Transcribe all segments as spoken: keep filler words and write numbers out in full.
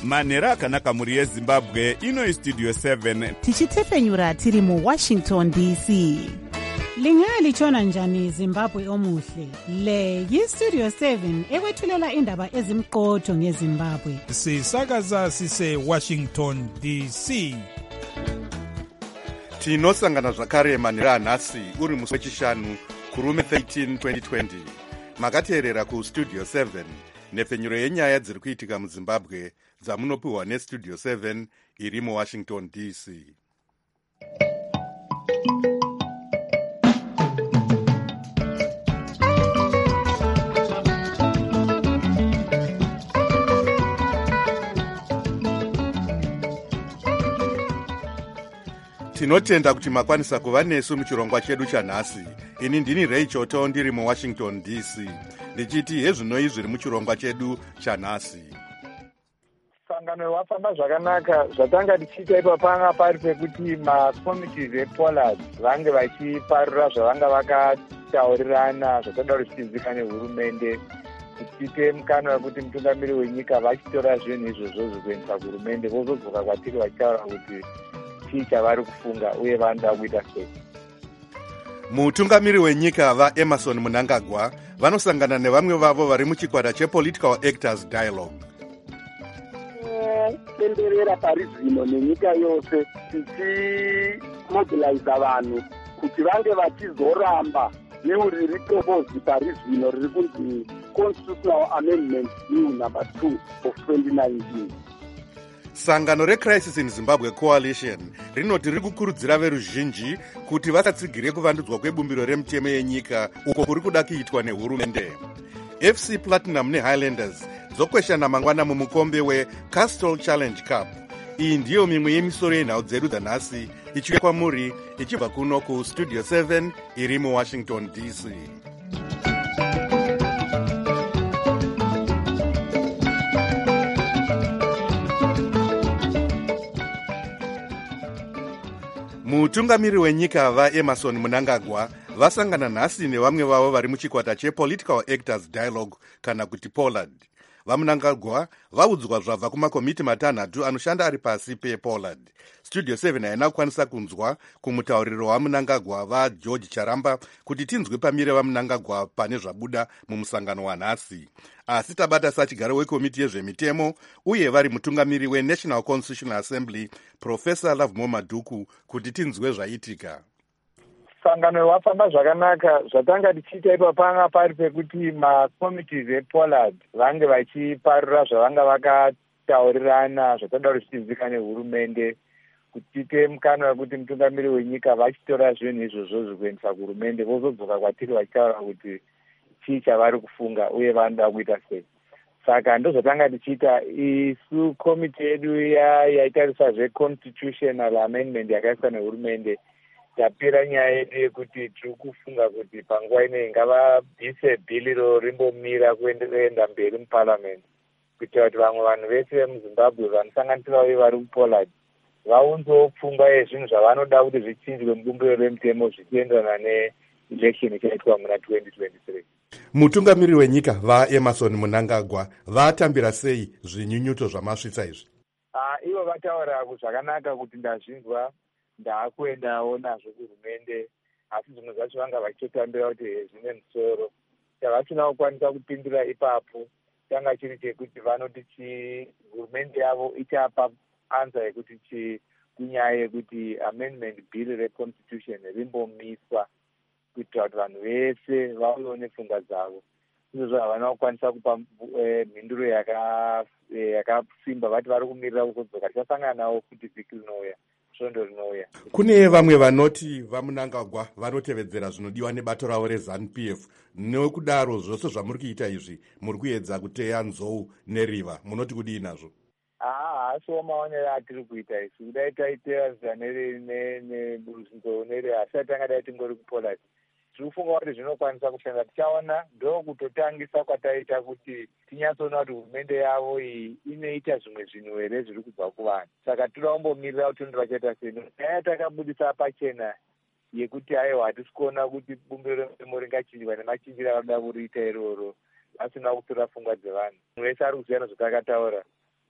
manhero akanaka mhuri yezimbabwe. Ino istudio seven tichitefenyura tiri muwashington D C. Lingalitshona njani Zimbabwe omuhle? Le yistudio seven ekwethulela indaba ezimqotho ngeZimbabwe. Sisakaza sise Washington D C. Tinosangana zvakare manhero anhasi uri musi wechishanu kurume thirteen twenty twenty. Makateerera kustudio seven nepfenyuro yenyaya dziri kuitika muZimbabwe dzamunopiwa nestudio seven iri muWashington D C. Tinotenda kuti makwanisa kuva nesu muchirongwa chedu chanhasi. Ini ndini Ray Choto ndiri muWashington D C. Ndichiti hezvinoi zviri muchirongwa chedu chanhasi. Sangano wafamba zvakanaka. Zvatanga tichiita ipa panga pari pekuti makomiti ePollard vange vachiparura zvavanga vakataurirana zvakada kuchizivikanwa nehurumende. Tichite mukana wekuti mutungamiri wenyika vachitora zvinhu izvozvo zvikuendesa kuhurumende vozodzoka kwatiri vachitaura kuti chii chavari kufunga uye vanoda kuita sei. Mutungamiri wenyika vaEmerson Mnangagwa vanosangana nevamwe vavo vari muchikwata chePolitical Actors Dialogue. Tenderera parizvino nenyika yose tichimobiliza vanhu kuti vange vachizoramba bill riri proposed parizvino riri kunzi Constitutional Amendment Bill number two of twenty nineteen. Sangano reCrisis in Zimbabwe Coalition rinoti riri kukurudzira veruzhinji kuti vasatsigire kuvandudzwa kwebumbiro remutemo yenyika uko kuri kuda kuitwa nehurumende. F C Platinum neHighlanders dzokweshana mangwana mumukombe weCastle Challenge Cup. Iyi ndiyo mimwe yemisoro yenhau dzedu dzanhasi ichiuya kwamuri ichibva kuno kustudio seven iri muWashington D C. Mutungamiri wenyika vaEmerson Mnangagwa vasangana nhasi nevamwe vavo vari muchikwata chePolitical Actors Dialogue kana kuti Pollard. VaMnangagwa vaudzwa zvabva kumakomiti matanhatu anoshanda ari pasi pePollard. Studio seven haina kukwanisa kunzwa kumutauriro waMnangagwa vaGeorge Charamba kuti tinzwe pamire vaMnangagwa pane zvabuda mumusangano wanhasi. Asi tabata sachigaro wekomiti yezvemitemo uye vari mutungamiri weNational Constitutional Assembly Professor Lovemore Maduku kuti tinzwe zvaitika. Sangano wafamba zvakanaka. Zvatanga tichiita ipa panga pari pekuti makomiti ePollard vange vachiparura zvavanga vakataurirana zvakada kuchizivikanwa nehurumende kuti tiite mukana wekuti mutungamiri wenyika vachitora zvinhu izvozvo zvikuendesa kuhurumende vozodzoka kwatiri vachitaura kuti chii chavari kufunga uye vanoda kuita sei. Saka ndozvatanga tichiita isu komiti yedu yaitarisa zveconstitutional amendment yakaiswa nehurumende. Tapira nyaya yedu yekuti tiri kufunga kuti panguva ino ngavabvise bhili ro rimbomira kuenda mberi muparliament kuitira kuti vamwe vanhu vese vemuZimbabwe vanosanganisira uye vari kuPollard vaunzewo pfungwa yezvinhu zvavanoda kuti zvichinjwe mubumbiro remutemo zvichienderana neelection ichaitwa muna twenty twenty-three. Mutungamiri wenyika vaEmerson Mnangagwa vatambira sei zvinyunyuto zvamasvitsa izvi? Ah, ivo vataura zvakanaka kuti ndazvinzwa ndaakuendawo nazvo kuhurumende, asi zvimwe zvacho vanga vachitotambira kuti zvine musoro. Chavasina kukwanisa kupindura ipapo changa chiri chekuti vanoti hurumende yavo ichapa ansa yekuti chi kunyaya yekuti amendment bill reconstitution rimbomiswa kuitira kuti vanhu vese vauyewo nepfungwa dzavo. Izvozvo havana kukwanisa kupa mhinduro yakasimba, vati vari kumirira kuzodzoka. Tichasangana navo kuti vhiki rinouya. Kune vamwe vanoti vaMnangagwa vanotevedzera zvinodiwa nebato ravo reZANU P F. Nekudaro zvose zvamuri kuita izvi muri kuedza kuteya nzou neriva. Munoti kudii nazvo? Ah, asiwo maonero atiri kuita isu. Kudai taiteya nzou neriva asi tangadai tingori kuPollard. Tiri kufunga kuti zvinokwanisa kushanda. Tichaona ndo kutotangisa kwataita kuti tinyatsoona kuti hurumende yavo iyi inoita zvimwe zvinhu here zviri kubva kuvanhu. Saka tinoda kumbomirira kuti ndo vachaita sei. Nyaya takabudisa pachena yekuti aiwa hatisi kuona kuti bumbiro remutemo ringachinjwa nemachinjiro anoda kuriita iroro asina kutora pfungwa dzevanhu. Munhu wese ari kuziva nezvatakataura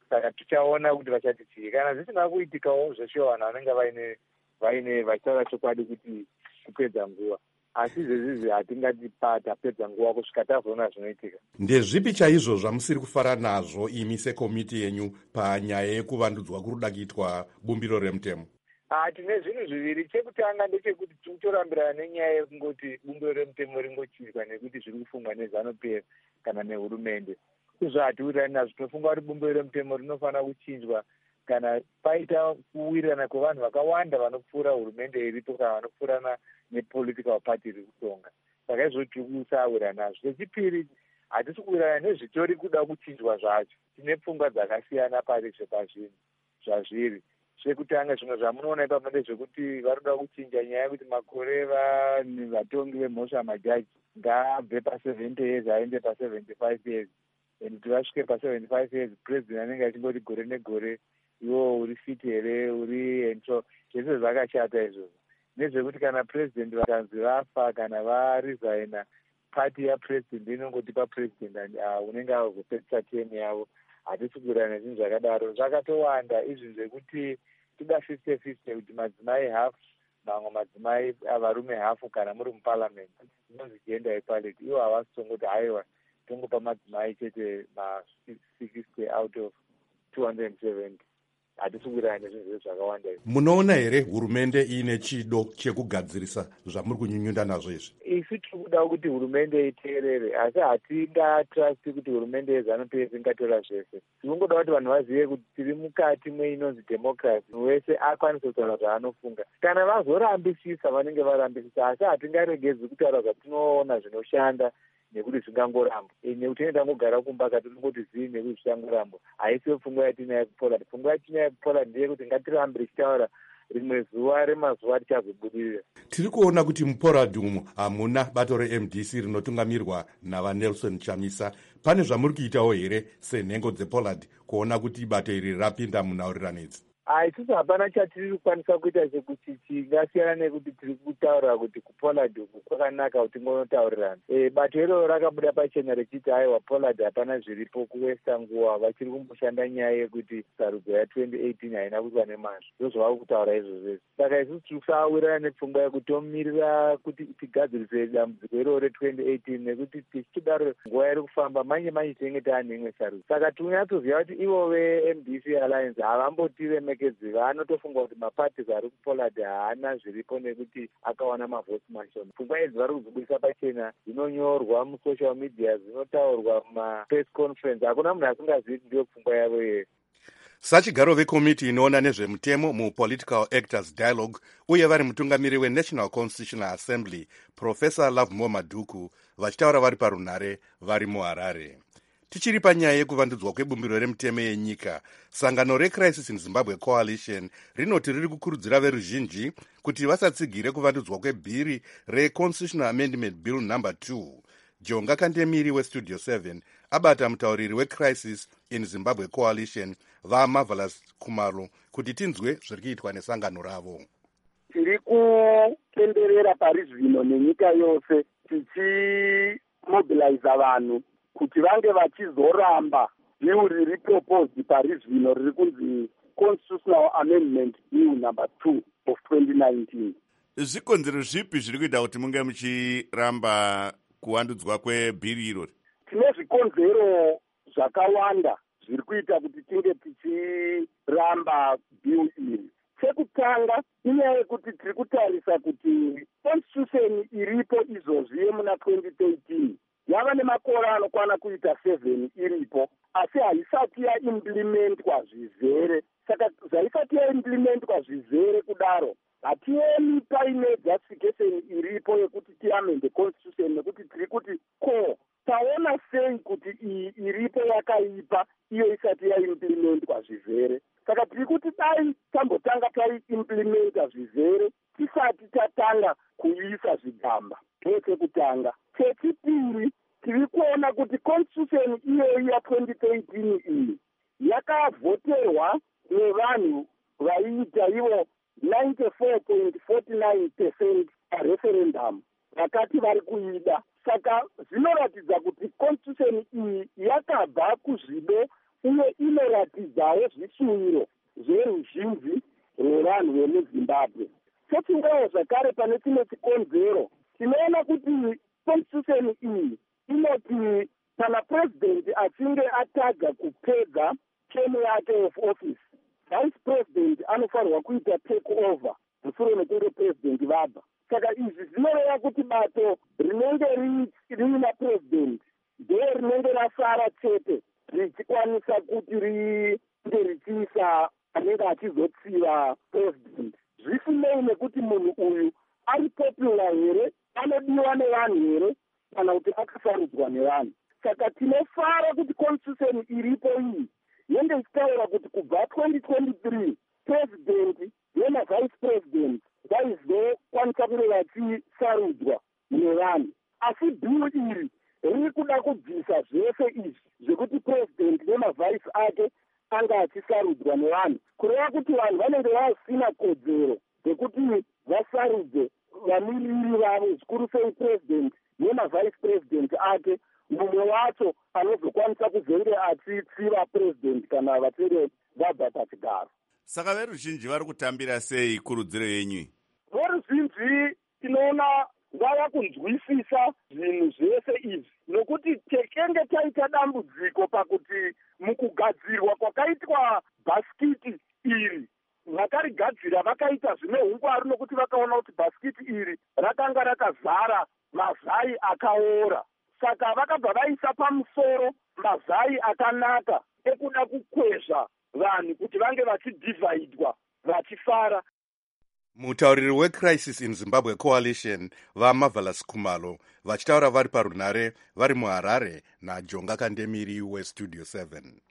saka tichaona kuti vachati chii. Kana zvisina kuitikawo zveshe vanhu vanenge vaine vaine vachitaura chokwadi kuti kupedza nguva, asi izvezvizvi hatingati tapedza nguva kusvika tazoona zvinoitika. Ndezvipi chaizvo zvamusiri kufara nazvo imi sekomiti yenyu panyaya yekuvandudzwa kuri kuda kuitwa bumbiro remutemo? Ah, tine zvinhu zviviri. Chekutanga ndechekuti tiritorambirana nenyaya yekungoti bumbiro remutemo ringochidzwa nekuti zviri kufungwa nezanu-P F kana nehurumende. Izvo hatiwirirani nazvo. Tinofunga kuti bumbiro remutemo rinofanira kuchinjwa kana paita kuwirirana kwevanhu vakawanda vanopfuura hurumende iripo kana vanopfuurana nepolitical party iri kutonga. Saka izvo tiri kusawirirana nazvo. Chechipiri, hatisi kuwirirana nezvitori kuda kuchinjwa zvacho. Tine pfungwa dzakasiyana pari zvepazvinhu zvazviri. Zvekutanga zvimwe zvamunoona ipapo ndezvekuti vari kuda kuchinja nyaya yekuti makore vatongi vemhosva majaji ngaabve pa-seventy years aende pa-seventy-five years. And kuti vasvike pa-seventy-five years president anenge achingoti gore negore iwo uri fit here uri and so zvese zvakashata izvozvo. Nezvekuti kana president vakanzi vafa kana varesigna, party yapresident inongotipa president unenge avozopedzisa term yavo. Hatisi kuwirirana nezvinhu zvakadaro. Zvakatowanda izvi zvekuti tida fifty fifty kuti madzimai half mamwe madzimai varume hafu kana muri muparliament. Inonzi gender equality. Ivo havasi tongoti haiwa tongopa madzimai chete ma-sixty out of two hundred seventy. Hatisi kuwirirana nezvinhu zvese zvakawanda izvi. Munoona here hurumende iine chido chekugadzirisa zvamuri kunyunyunda nazvo izvi? Isu tiri kuda kuti hurumende iteerere, asi hatingatrasti kuti hurumende yezanu-P F ingatora zvese. Tikungoda kuti vanhu vazive kuti tiri mukati mweinonzi democracy, munhu wese akwanise kutaura zvaanofunga. Kana vazorambisisa vanenge varambisisa, asi hatingaregedzi kutaura zvatinoona zvinoshanda nekuti zvingangoramba. Nekuti ine tangogara kumba katinongoti zii nekuti zvichangoramba. Haisi pfungwa yatinayo kuPoland. Pfungwa yatinayo kuPoland ndeyekuti ngatirambe tichitaura rimwe zuva remazuva tichazobudirira. Tiri kuona kuti muPoland umo hamuna bato re-M D C rinotungamirirwa navaNelson Chamisa. Pane zvamuri kuitawo here senhengo dzePoland kuona kuti bato iri rapinda munhaurirano idzi? Isusu hapana chatiri kukwanisa kuita chekuti chingasiyana nekuti tiri kutaura kuti kuPoland uku kwakanaka kuti ngonotaurirana. E, bato iroro rakabuda pachena rechiti haiwa Poland hapana zviripo kuwesta nguva, vachiri kumboshanda nyaya yekuti sarudzo ya-twenty eighteen haina kuitwa nemazvo. Ndozvo vari kutaura izvo zvese. Saka isusu tiri kusawirirana nepfungwa yekuti tomirira kuti tigadzirise dambudziko iroro re-twenty eighteen nekuti tichidaro nguva iri kufamba manje manje tinenge taane imwe sarudzo. Saka tinyatsoziva kuti ivo ve-M D C Alliance havambotiremekedzi. Vanotofunga kuti mapati ari kuPoland haana zviripo nekuti akawana mavhoti mashoma. Pfungwa idzi vari kudzibudisa pachena, dzinonyorwa musocial media, dzinotaurwa mumapress conference. Hakuna munhu asingazivi kuti ndiyo pfungwa yavo iyoyo. Sachigaro vekomiti inoona nezvemutemo muPolitical Actors Dialogue uye vari mutungamiri weNational Constitutional Assembly, Professor Lovemore Maduku, vachitaura vari parunhare vari muHarare. Tichiri panyaya yekuvandudzwa kwebumbiro remutemo yenyika, sangano reCrisis in Zimbabwe Coalition rinoti riri kukurudzira veruzhinji kuti vasatsigire kuvandudzwa kwebhiri reConstitutional Amendment Bill number two. Jonga Kandemiri weStudio seven abata mutauriri weCrisis in Zimbabwe Coalition vaMarvelous Khumalo kuti tinzwe zviri kuitwa nesangano ravo. Tiri kutenderera pari zvino nenyika yose tichimobiliza vanhu kuti vange vachizoramba bill riri proposed pari zvino riri kunzi Constitutional Amendment Bill number two of twenty nineteen. Zvikonzero zvipi zviri kuita kuti munge muchiramba kuvandudzwa kwebhiri irori? Tine zvikonzero zvakawanda zviri kuita kuti tinge tichiramba bill iri. Chekutanga inyaya yekuti tiri kutarisa kuti constitution iripo izvozvi yemuna twenty thirteen yava nemakore anokwana kuita seven iripo, asi haisati yaimplementwa zvizere. Saka zvaisati yaimplementwa zvizere kudaro, hationi paine justification iripo yekuti tiamende constitution nekuti tiri kuti ko taona sei kuti iyi iripo yakaipa iyo isati yaimplementwa zvizere. Saka tiri kuti dai tambotanga taiimplementa zvizere tisati tatanga kuisa zvigamba. Ndechekutanga. Chechipiri, tiri kuona kuti constitution iyoyi ya-twenty thirteen iyi yakavhoterwa nevanhu vaiita ivo ninety-four point four nine percent pareferendum vakati vari kuida. Saka zvinoratidza kuti constitution iyi yakabva kuzvido uye inoratidzawo zvishuviro zveruzhinji rwevanhu vemuzimbabwe. Totingawo zvakare pane chimwe chikonzero, tinoona kuti constitution iyi inoti kana president achinge ataga kupedza term yake of office, vice president anofanirwa kuita take over mushure mekunge president vabva. Saka izvi zvinoreva kuti bato rinenge riina president ndiye rinenge rasara chete richikwanisa kuti ringe richiisa anenge achizotsiva president. Zvisinei nekuti munhu uyu ari popular here, anodiwa nevanhu here, kana kuti akasarudzwa nevanhu. Saka tinofara kuti constitution iripo iyi yenge ichitaura kuti kubva twenty twenty-three president nemavice president vaizokwanisa kunge vachisarudzwa nevanhu. Asi bill iri riri kuda kubvisa zvese izvi zvekuti president nemavice ake anga achisarudzwa nevanhu, kureva kuti vanhu vanenge vasina kodzero dzekuti vasarudze vamiriri vavo, zvikuru sei president nemavice president ake, mumwe wacho anozokwanisa kuzenge achitsiva president kana vachinge vabva pachigaro. Saka veruzhinji vari kutambira sei kurudziro yenyu? Veruzhinji tinoona vava kunzwisisa zvinhu zvese izvi, nokuti tekenge taita dambudziko pakuti mukugadzirwa kwakaitwa bhasikiti iri vakarigadzira vakaita zvine ungwaru, nokuti vakaona kuti bhasikiti iri rakanga rakazara mazai akaora. Saka vakabva vaisa pamusoro mazai akanaka ekuda kukwezva vanhu kuti vange vachidivhaidwa vachifara. Mutauriri weCrisis in Zimbabwe Coalition vaMarvelous Khumalo vachitaura vari parunhare vari muHarare naJonga Kandemiri weStudio seven.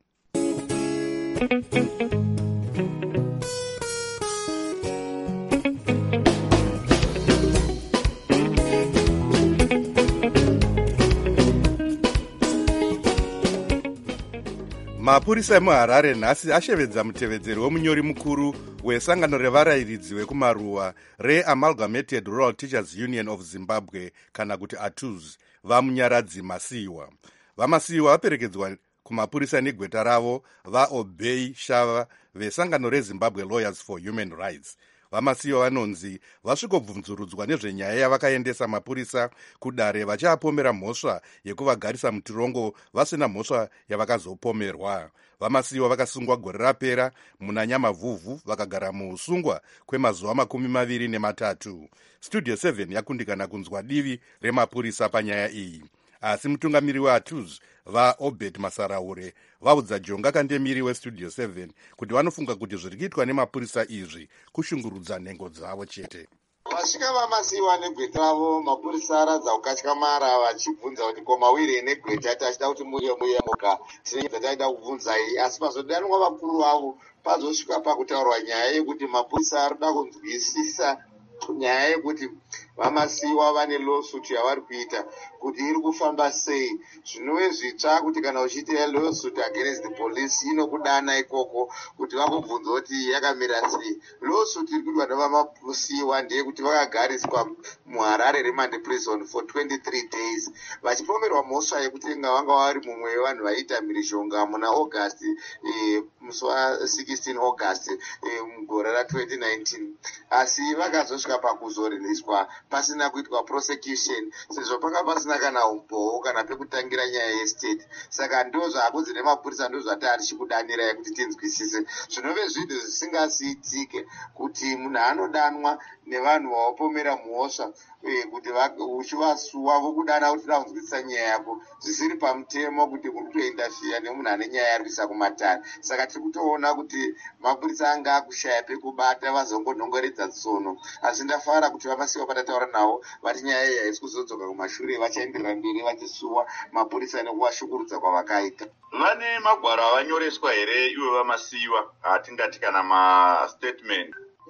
Mapurisa emuHarare nhasi ashevedza mutevedzeri wemunyori mukuru wesangano revarayiridzi vekumaruwa reAmalgamated Rural Teachers Union of Zimbabwe kana kuti A T U Z vamunyaradzi Masiyiwa. Vamasiyiwa vaperekedzwa kumapurisa negweta ravo vaObey Shava vesangano reZimbabwe Lawyers for Human Rights. Vamasiyiwa vanonzi vasvikobvunzurudzwa nezvenyaya yavakaendesa mapurisa kudare vachiapomera mhosva yekuvagarisa mutirongo vasina mhosva yavakazopomerwa. Vamasiyiwa vakasungwa gore rapera muna Nyamavhuvhu vakagara muusungwa kwemazuva makumi maviri nematatu. Studio seven yakundikana kunzwa divi remapurisa panyaya iyi, asi mutungamiri weA T U Z vaObed Masaraure vaudza Jonga Kandemiri weStudio seven kuti vanofunga kuti zviri kuitwa nemapurisa izvi kushungurudza nhengo dzavo chete. Vasvika vamasiyiwa negweta ravo, mapurisa aradza kukatyamara vachibvunza kuti ko mawiri negweta tachida kuti muye muyemuka tinenge taida kubvunzai, asi pazodanwa vakuru vavo pazosvika pakutaurwa nyaya yekuti mapurisa arida kunzwisisa nyaya yekuti vamasiyiwa vane lawsuit yavari kuita kuti iri kufamba sei. Zvinove zvitsva kuti kana uchiita lawsuit against the police inokudana ikoko kuti vakubvunza kuti yakamira sei. Lawsuit iri kuitwa nevamasiyiwa ndeyekuti vakagariswa muHarare Remand Prison for twenty-three days vachipomerwa mhosva yekuti inga vanga vari mumwe wevanhu vaiita mhirizhonga muna August eh, musi wa16 August eh, mugore ra twenty nineteen, asi vakazosvika pakuzoreneswa pasina kuitwa prosecution sezvo panga pasina kana umboo kana pekutangira nyaya yestate. Saka ndo zvakunzi nemapurisa ndo zvatari chikudanirai kuti tinzwisise. Zvinove zvinhu zvisingasiitike kuti munhu anodanwa nevanhu vavapomera mhosva kuti uchivasuwa vokudana kuti unzwisisa nyaya yako zvisiri pamutemo kuti uri kutoindafira nemunhu ane nyaya yari kuisa kumatare. Saka tiri kutoona kuti mapurisa anga akushaya pekubata vazongonhongoredza tsono, asi ndafara kuti vamasiyiwa patataura navo vati nyaya iyi haisi kuzodzoka kumashure, vachaenderera mberi vachisuwa mapurisa nekuvashungurudza kwavakaita. Vane magwaro avanyoreswa here iwe vamasiyiwa, atingati kana mastatement?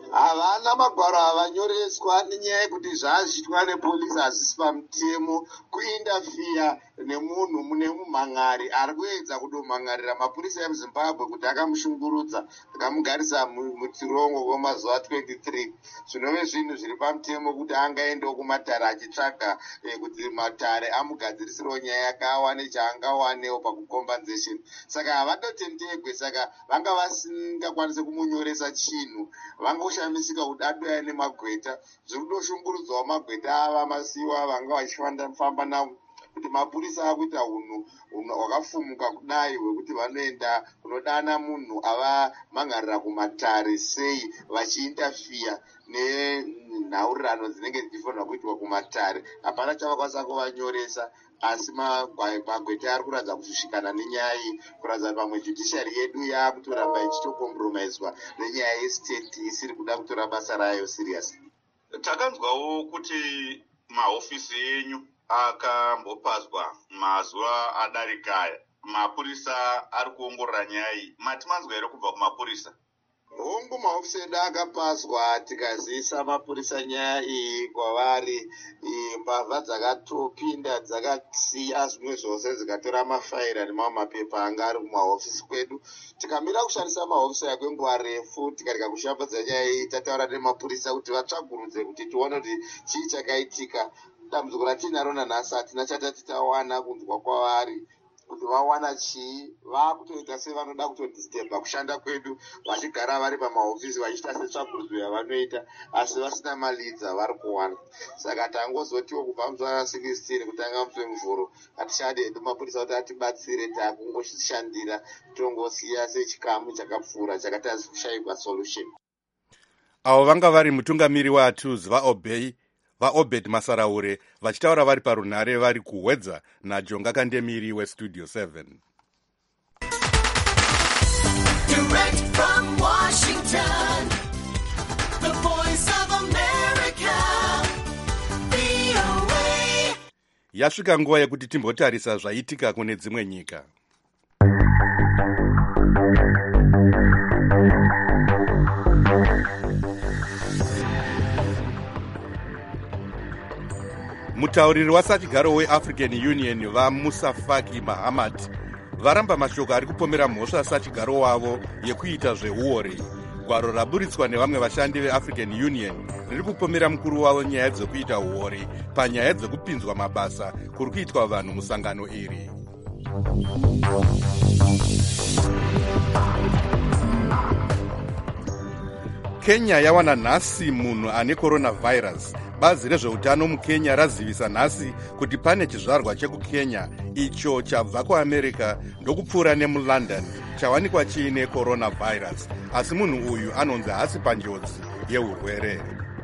havana magwaro avanyoreswa nenyaya yekuti zvazviitwa nepolisi hazvisi pamutemo kuindafiya nemunhu mune mumhangari ari kuedza kudomhangarira mapurisa emuzimbabwe kuti akamushungurudza akamugarisa muchirongo kwemazuva twenty-three zvinove zvinhu zviri pamutemo kuti angaendawo kumatare achitsvaga eh, kuti matare amugadzirisirewo nyaya yakawane chaangawanewo pakucompensation. Saka havatotenderwe, saka vanga vasingakwanisi kumunyoresa chinhu, vangoshamisika kuti adoya nemagweta. Zviri kudoshungurudzwawo magweta ava masiwa vanga vachifamba navo kuti mapurisa akuita unhu hwakafumuka kudai hwekuti vanoenda kunodana munhu ava mangharira kumatare sei vachiindafiya nenhaurirano dzinenge dzichifanirwa kuitwa kumatare. Hapana chavakwanisa kuvanyoresa, asi magweta ari kuratidza kusvikana nenyaya iyi, kuratidza pamwe judiciary yedu yakutoramba ichitokompromiswa nenyaya yestate isiri kuda kutora basa rayo serious. Takanzwawo kuti mahofisi enyu akambopazwa mazuva adarikaya, mapurisa ari kuongorora nyaya iyi. Mati manzwa here kubva kumapurisa? Hongu mahofisi edu akapazwa, tikazisa mapurisa nyaya iyi kwavari. Mbavha dzakatopinda dzakasiya zvimwe zvose dzikatora mafaira nemamwe mapepa anga ari kumahofisi kwedu. Tikamira kushandisa mahofisi aya kwenguva refu, tikarega kushambadza nyaya iyi, tataura nemapurisa kuti vatsvagurudze kuti tione kuti chii chakaitika. Dambudziko ratinaro nanhasi hatina chatati tawana kunzwa kwavari kuti vawana chii. Vakutoita sevanoda kutodisturba kushanda kwedu, vachigara vari pamahofisi vachiita setsvakurudzo yavanoita, asi vasina malidza vari kuwana. Saka tangozotiwo kubva muzuva ra16 kutanga mupemvhuro hatichade hedu mapurisa kuti atibatsire, takungoshandira tongosiya sechikamu chakapfuura chakati hazi kushayikwa solution. Avo vanga vari mutungamiri waTools vaObey vaObed Masaraure vachitaura vari parunhare vari kuhwedza naJonga Kandemiri weStudio seven. Direct from Washington, the voice of America, V O A. Yasvika nguva yekuti timbotarisa zvaitika kune dzimwe nyika. Mutauriri wasachigaro weAfrican Union vaMusa Faki Mahamat varamba mashoko ari kupomera mhosva sachigaro wavo yekuita zveuori. Gwaro raburitswa nevamwe vashandi veAfrican Union riri kupomera mukuru wavo nyaya dzekuita uori panyaya dzekupinzwa mabasa kuri kuitwa vanhu musangano iri. Kenya yawana nhasi munhu ane coronavirus. Bazi rezveutano mukenya razivisa nhasi kuti pane chizvarwa chekukenya icho chabva kuAmerica ndokupfuura nemulondon chawanikwa chiine coronavirus, asi munhu uyu anonzi hasi panjodzi yeurwere.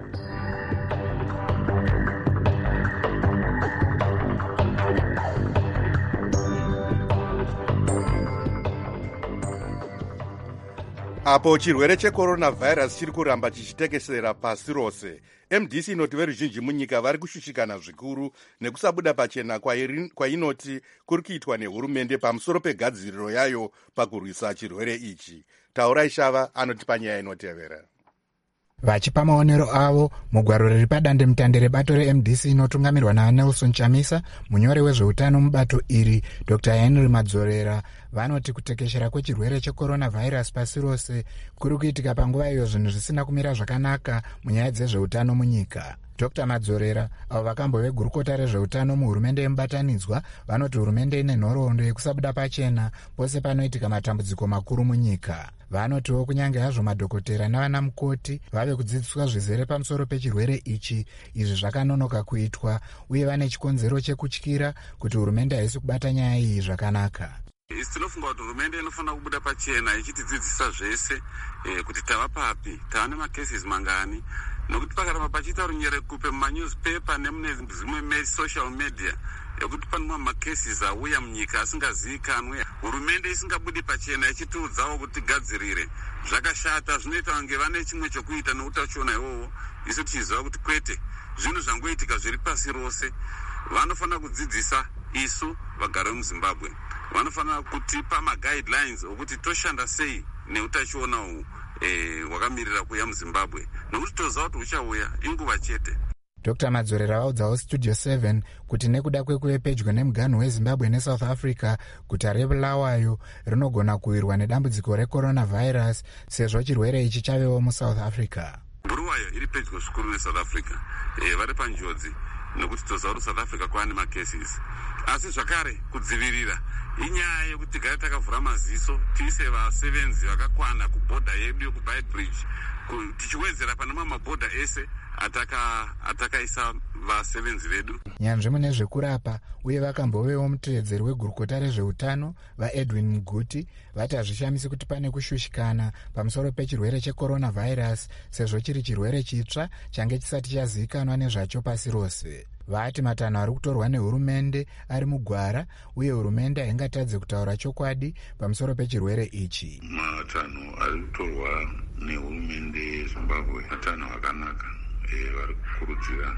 Apo chirwere checoronavirus chiri kuramba chichitekesera pasi rose, M D C inoti veruzhinji munyika vari kushushikana zvikuru nekusabuda pachena kwainoti kuri kuitwa nehurumende pamusoro pegadziriro yayo pakurwisa chirwere ichi. Taurai Shava anoti panyaya inotevera. Vachipa maonero avo mugwaro riri padande mutande rebato reM D C inotungamirwa naNelson Chamisa, munyori wezveutano mubato iri Doctor Henry Madzorera, vanoti kutekeshera kwechirwere checoronavirus pasi rose kuri kuitika panguva iyo zvinhu zvisina kumira zvakanaka munyaya dzezveutano munyika. Doctor Madzorera, avo vakambove gurukota rezveutano muhurumende yemubatanidzwa, vanoti hurumende ine nhoroondo yekusabuda pachena pose panoitika matambudziko makuru munyika. Vanotiwo kunyange hazvo madhokotera navana mukoti vave kudzidziswa zvizere pamusoro pechirwere ichi, izvi zvakanonoka kuitwa uye vane chikonzero chekutyira kuti hurumende haisi kubata nyaya iyi zvakanaka. Tinofunga kuti hurumende inofanira kubuda pachena ichitidzidzisa zvese e, kuti tava papi, tava nemacases mangani, nokuti pakaramba pachiita runyerekupe mumanewspaper nemune dzimwe social media yekuti pane mamwe macases auya munyika asingazivikanwe, hurumende isingabudi pachena ichitiudzawo kuti gadzirire. Zvakashata, zvinoita kunge vane chimwe chokuita neutachiona iwowo, isu tichiziva kuti kwete, zvinhu zvangoitika zviri pasi rose. Vanofanira kudzidzisa isu vagari vemuZimbabwe, vanofanira kutipa maguidelines okuti toshanda sei neutachiona uhu eh, wakamirira kuuya muzimbabwe nokuti toziva kuti uchauya inguva chete. Dr Madzorera vaudzawo Studio seven kuti nekuda kwekuve pedyo nemuganhu wezimbabwe nesouth africa guta rebulawayo rinogona kuwirwa nedambudziko recoronavirus sezvo chirwere ichi chavewo musouth africa. Bulawayo iri pedyo zvikuru nesouth africa, e, vari panjodzi nokuti toziva kuti south africa kwava nemacases, asi zvakare kudzivirira inyaya yekuti tigare takavhura maziso tiise vasevenzi vakakwana kubhodha yedu yekuBeitbridge tichiwedzera pane mamwe mabhodha ese atakaisa vasevenzi vedu. Nyanzvi mune zvekurapa uye vakambovewo mutevedzeri wegurukota rezveutano vaEdwin Muguti vati hazvishamisi kuti pane kushushikana pamusoro pechirwere checoronavirus sezvo chiri chirwere chitsva change chisati chazivikanwa nezvacho pasi rose. Vati matanho ari kutorwa nehurumende ari mugwara uye hurumende haingatadze kutaura chokwadi pamusoro pechirwere ichi. Matanho ari kutorwa nehurumende yeZimbabwe matanho akanaka, vari kukurudzira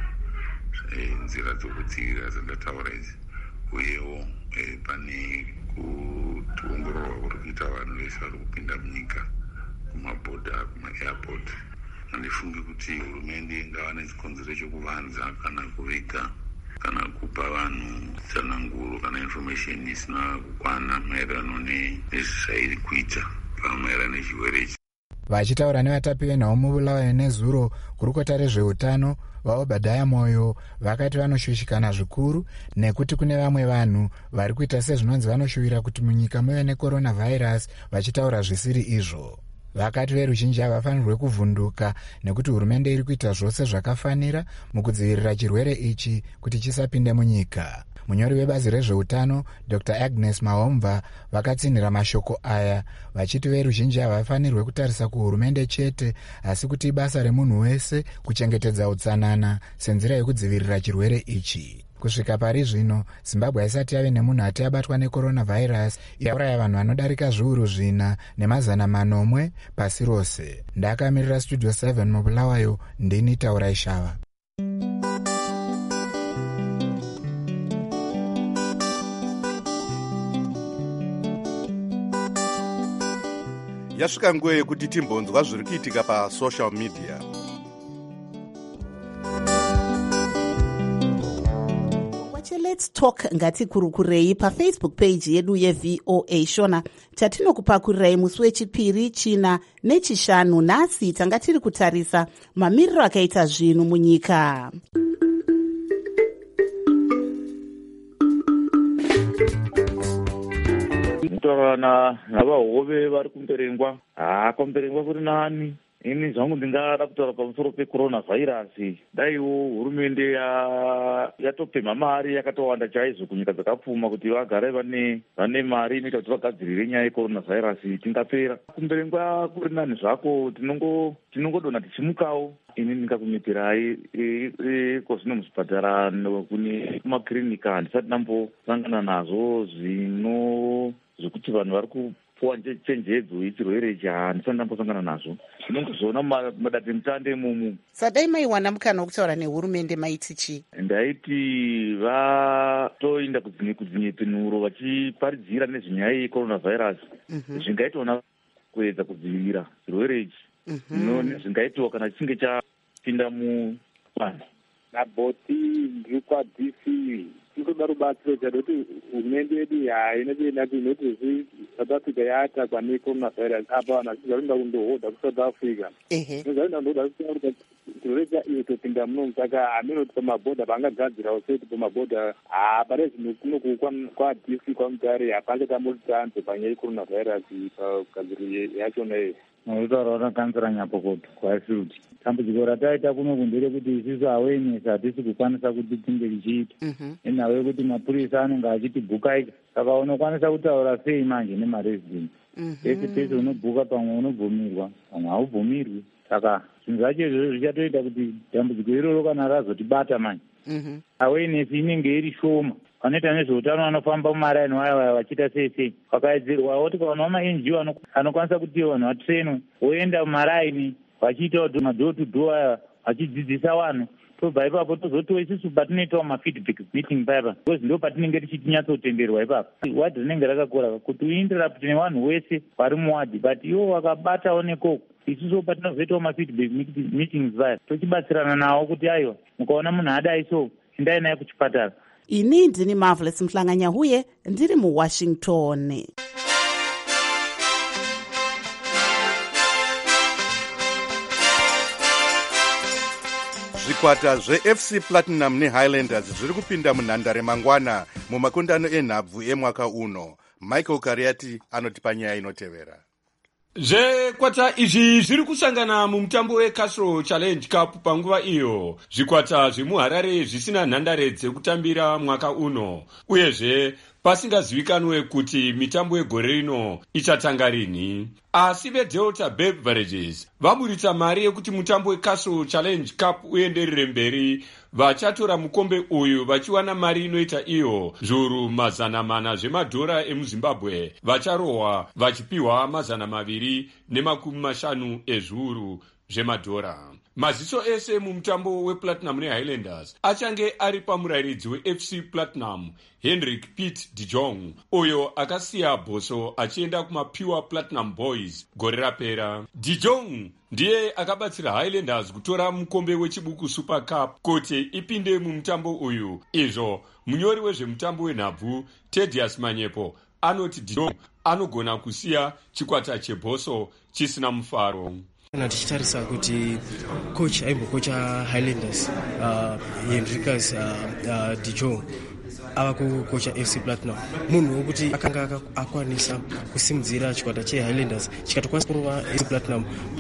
nzira dzokudzivirira dzandataura idzi, uyewo pane kuongororwa kuri kuita vanhu vese vari kupinda munyika kumabhodha kumaairport. Handifungi kuti hurumende ingava nechikonzero chokuvanza kana kuviga kana kupa vanhu tsananguro kana information isina kukwana maererano nezvairi kuita pamaererano nechirwere ichi. Vachitaura nevatapi venhau mubulawayo nezuro, gurukota rezveutano vaObadhaya Moyo vakati vanoshushikana zvikuru nekuti kune vamwe vanhu vari kuita sezvinonzi vanoshuvira kuti munyika muve necoronavirus vachitaura zvisiri izvo. Vakati veruzhinji havafanirwe kuvhunduka nekuti hurumende iri kuita zvose zvakafanira mukudzivirira chirwere ichi kuti chisapinde munyika. Munyori webazi rezveutano Dr Agnes Mahomva vakatsinhira mashoko aya vachiti veruzhinji havafanirwe kutarisa kuhurumende chete asi kuti ibasa remunhu wese kuchengetedza utsanana senzira yekudzivirira chirwere ichi. Kusvika pari zvino Zimbabwe haisati yave nemunhu ati abatwa necoronavirus yauraya vanhu vanodarika zviuru zvina nemazana manomwe pasi rose. Ndakamirira Studio seven mubulawayo, ndini Taurai Shava. Yasvika nguva yekuti timbonzwa zviri kuitika pasocial media. Let's talk ngati kurukurei paFacebook page yedu yeV O A Shona chatinokupakurirei musi wechipiri, china nechishanu. Nhasi tanga tiri kutarisa mamiriro akaita zvinhu munyika. Mutorana navahove vari kumberengwa. Ah, kumberengwa kuri nani? Ini zvangu ndingada kutaura pamusoro pecoronavirus. Daiwo hurumende yatopemha mari yakatowanda chaizvo kunyika dzakapfuma kuti vagare vane vane mari inoita kuti vagadzirire nyaya yecoronavirus tingapera. Kumberengwa kuri nani zvako, tinongo tinongodona tichimukawo. Ini ndingakunyetirai kozvino muzvipatara kune kumakirinika handisati ndambosangana nazvo zvino zvokuti vanhu vari kupuwa chenjedzo yechirwere ichi handisati ndambosangana nazvo. Tinongozoona madandemutande mumu. Sadai maiwana mukana wokutaura nehurumende maiti chii? Ndaiti vatoinda kudzinyepenuro vachiparidzira nezvenyaya yecoronavirus zvingaitwa kuedza kudzivirira chirwere ichi zvingaitwa kana chinge chapinda muvanhu. Nabhoti ndiri kwaD C tinoda rubatsiro chadoti hurumende yedu hainatoenda kunoti South Africa yatakwa necoronavirus apa vanhu vachizarinda kundohodha kuSouth Africa. Nozarinda kundohodha kuSouth Africa chirwere chaiyo topinda munomu, saka haminoti pamabhodha vangagadzirawo seti pamabhodha. Pane zvinhu kuno kwaD C kwamutare hapanga tamboti tanze panyaya yecoronavirus pagadziro yachona iyo. Notaura vakakanzira nyapokoto kwaSuti. Dambudziko rataita kuno kundere kuti isusu awareness hatisi kukwanisa kuti tinge tichiita. Enhau yekuti mapurisa anenge achitibhukaika. Saka unokwanisa kutaura sei manje nemaresidenti. Pese pese unobhuka, pamwe unobvumirwa, pamwe haubvumirwi. Saka zvinhu zvacho izvozvo zvichatoita kuti dambudziko iroro kana razotibata manje. Awareness inenge iri shoma. Vanoita nezveutano vanofamba mumaraini waya waya vachiita sei sei. Vakaedzerwawo tikaonawo maN G O anokwanisa kuti vanhu vatrenwe voenda mumaraini vachiita kuti madhoo to dhoo aya vachidzidzisa vanhu. Tobva ipapo tozotiwo isusu patinoitawo mafeedback meeting paipa, because ndo patinenge tichiti nyatsotenderwa ipapo. Wadhi rinenge rakakura kuti uinterrupt nevanhu wese vari muwadhi, but ivo vakabatawo nekoko isusu patinozoitawo mafeedback meetings vaya tochibatsirana nawo kuti aiwa mukaona munhu adai so endai naye kuchipatara. ini ndini Marvelous Mhlanganyahuye ndiri muwashington. zvikwata zveF C Platinum neHighlanders zviri kupinda munhandare mangwana mumakundano enhabvu emwaka uno. Michael Kariati anotipa nyaya inotevera. zvekwata izvi zviri kusangana mumutambo weCastro Challenge Cup panguva iyo zvikwata zvemuharare zvisina nhandare dzekutambira mwaka uno, uyezve pasingazivikanwe kuti mitambo yegore rino ichatanga rini. Asi veDelta Beverages vaburitsa mari yekuti mutambo weCastro Challenge Cup uenderere mberi, vachatora mukombe uyu vachiwana mari inoita iyo zviuru mazana mana zvemadhora emuZimbabwe, vacharohwa vachipiwa mazana maviri nemakumi mashanu ezviuru zvemadhora. Maziso ese mumutambo wePlatinum neHighlanders achange ari pamurairidzi weF C Platinum Hendrik Piet de Jong, uyo akasiya bhoso achienda kumaPure Platinum Boys gore rapera. De Jong ndiye akabatsira Highlanders kutora mukombe wechibuku Super Cup kuti ipinde mumutambo uyu. Izvo munyori wezvemutambo wenhabvu Thaddeus Manyepo anoti De Jong anogona kusiya chikwata chebhoso chisina mufaro. Kana tichitarisa kuti coach aimbokocha Highlanders uh, Hendrikas uh, uh, de Jong ava kukocha F C Platinum, munhu wekuti akanga akwanisa kusimudzira chikwata cheHighlanders chikatokwanisa kurova F C Platinum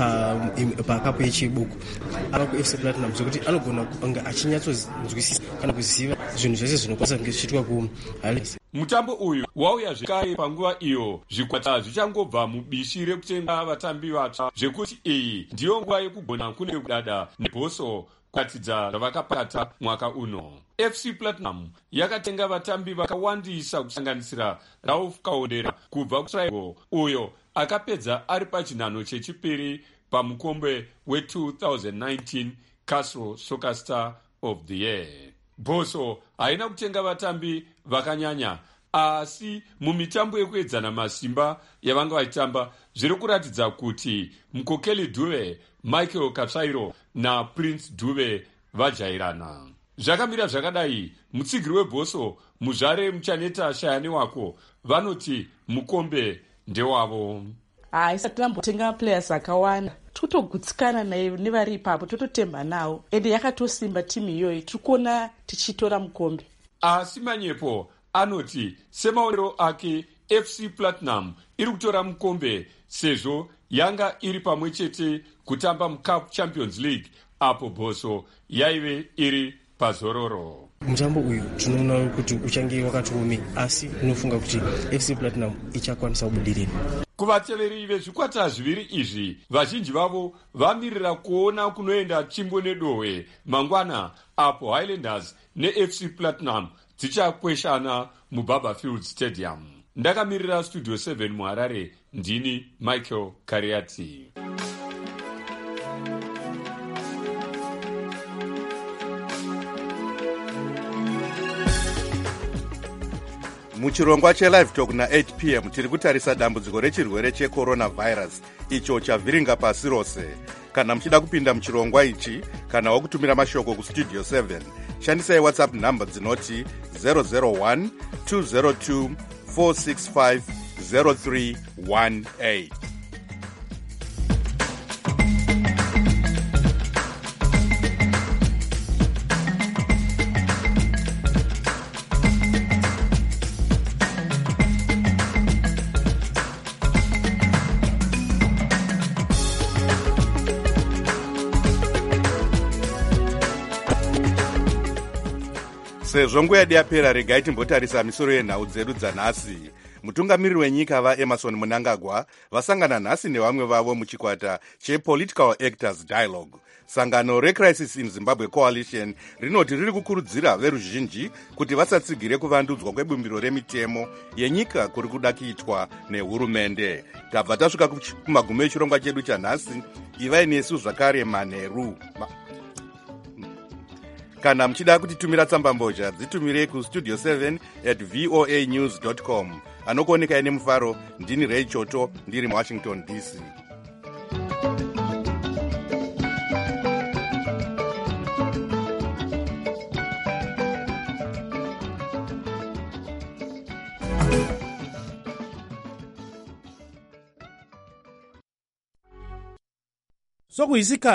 pakapu yechibuku. Ava kuF C Platinum zvokuti anogona kunge achinyatsonzwisisa kana kuziva zvinhu zvese zvinokwanisa kunge zvichiitwa kuHighlanders. Mutambo uyu wauya zvekare panguva iyo zvikwata zvichangobva mubishi rekutenga vatambi vatsva, zvekuti iyi ndiyo nguva yekugona kune kudada nebhoso kuratidza zvavakapata mwaka uno. F C Platinum yakatenga vatambi vakawandisa kusanganisira Ralph Kaondera kubva kuTriangle, uyo akapedza ari pachinhano chechipiri pamukombe we-twenty nineteen Castro Soccer Star of the Year. Bhoso haina kutenga vatambi vakanyanya, asi mumitambo yekuedzana masimba yavanga vachitamba zviri kuratidza kuti Mukokeli Dube, Michael Katsvairo naPrince Dube vajairana. Zvakamira zvakadai, mutsigiri webhoso muzvare Muchaneta Shayane wako vanoti mukombe ndewavo. haisati tambotenga players akawanda, totogutsikana nevari ipapo, tototemba nawo, ende yakatosimba timu iyoyi, tikuona tichitora mukombe. Asi Manyepo anoti semaonero ake F C Platinum iri kutora mukombe sezvo yanga iri pamwe chete kutamba muCup Champions League apo bhoso yaive iri pazororo. Mutambo uyu tinoona kuti uchange wakatoome, asi tinofunga kuti F C Platinum ichakwanisa kubudirira. Kuvateveri vezvikwata zviviri izvi, vazhinji vavo vamirira kuona kunoenda chimbo nedohwe mangwana apo Highlanders neF C Platinum dzichakweshana muBarberfield Stadium. Ndakamirira Studio seven muHarare, ndini Michael Kariati. muchirongwa chelive talk na-eight p m tiri kutarisa dambudziko rechirwere checoronavirus icho chavhiringa pasi rose. Kana muchida kupinda muchirongwa ichi kana wakutumira mashoko kustudio seven, shandisai whatsapp number dzinoti zero zero one two zero two four six five zero three one eight. sezvo nguva yedu yapera, regai timbotarisa misoro yenhau dzedu dzanhasi. Mutungamiriri wenyika vaEmerson Mnangagwa vasangana nhasi nevamwe vavo muchikwata chePolitical Actors Dialogue. Sangano reCrisis in Zimbabwe Coalition rinoti riri kukurudzira veruzhinji kuti vasatsigire kuvandudzwa kwebumbiro remitemo yenyika kuri kuda kuitwa nehurumende. Tabva tasvika kumagumo echirongwa chedu chanhasi. Ivai nesu zvakare manheru. Ma Kana muchida kutitumira tsamba mbozha, dzitumire kustudio seven at voa news dot com. Anokuoneka ine mufaro, ndini Ray Choto, ndiri muWashington D C. sokuyisikhathi